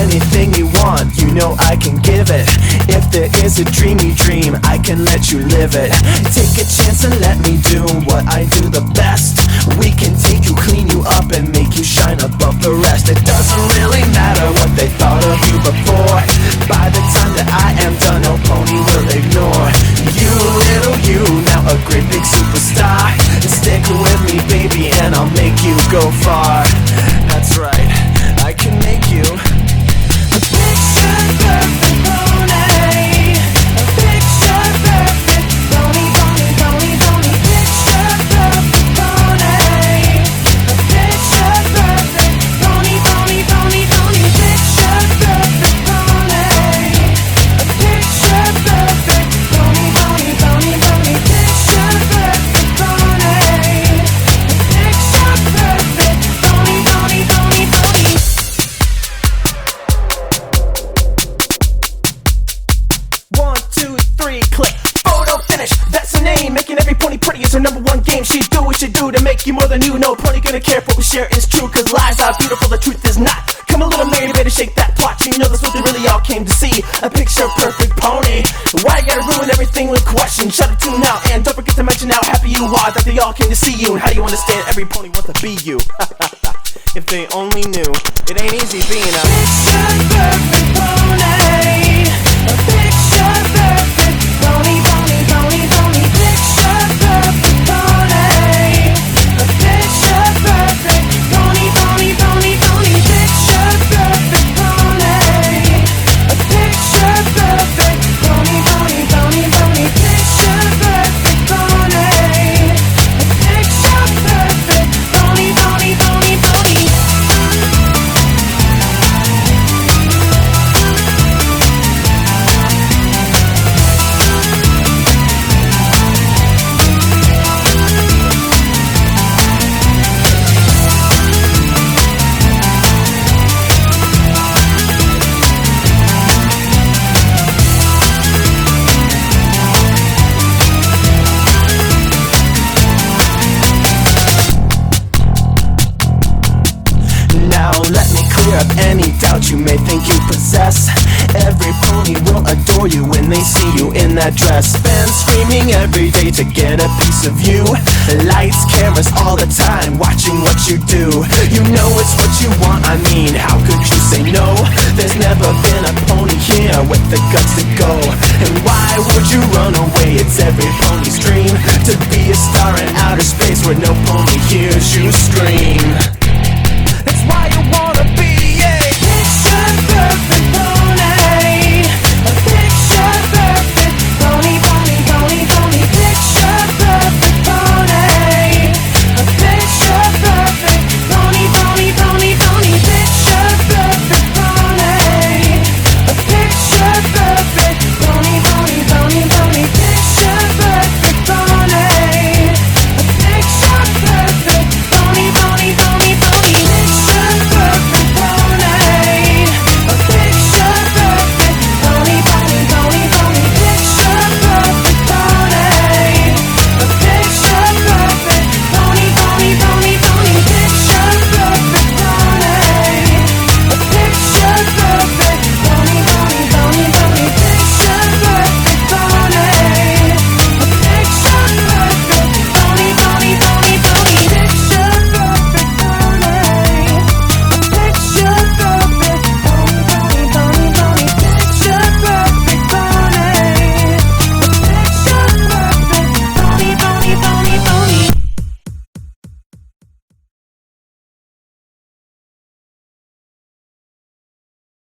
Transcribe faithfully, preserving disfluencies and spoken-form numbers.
anything you want, you know I can give it. If there is a dream you dream, I can let you live it. Take a chance and let me do what I do the best. We can take you, clean you up, and make you shine above the rest. It doesn't really matter what they thought of you before. By the time that I am done, no pony will ignore you, little you, now a great big superstar. Stick with me, baby, and I'll make you go far. That's right, I can make you a picture perfect pony. A picture perfect pony, pony, pony, pony. Picture perfect pony. A picture perfect pony, pony, pony, pony. Picture perfect pony. A picture perfect pony, pony, pony, pony. Picture perfect pony. A picture perfect pony, pony, pony, pony. One, two, three, click. Photo finish, that's her name. Making every pony pretty is her number one game. She do what she do to make you more than you. No pony gonna care if what we share is true, cause lies are beautiful, the truth is not. Come a little Mary, baby, shake that plot. You know that's what they really all came to see. A picture perfect pony. Why you gotta ruin everything with questions? Shut it to now, and don't forget to mention how happy you are that they all came to see you. And how do you understand every pony wants to be you? If they only knew. It ain't easy being a picture perfect pony. A picture perfect pony, pony, pony, pony. Picture perfect pony. A picture perfect pony, pony, pony, pony. Picture perfect pony. A picture perfect pony, pony, pony, pony. Picture perfect pony. A picture perfect pony, pony, pony, pony. Now let me clear up any doubt you may think you possess. Every pony will adore you when they see you in that dress. Fans screaming every day to get a piece of you. Lights, cameras all the time watching what you do. You know it's what you want, I mean, how could you say no? There's never been a pony here with the guts to go. And why would you run away? It's every pony's dream to be a star in outer space where no pony hears you scream.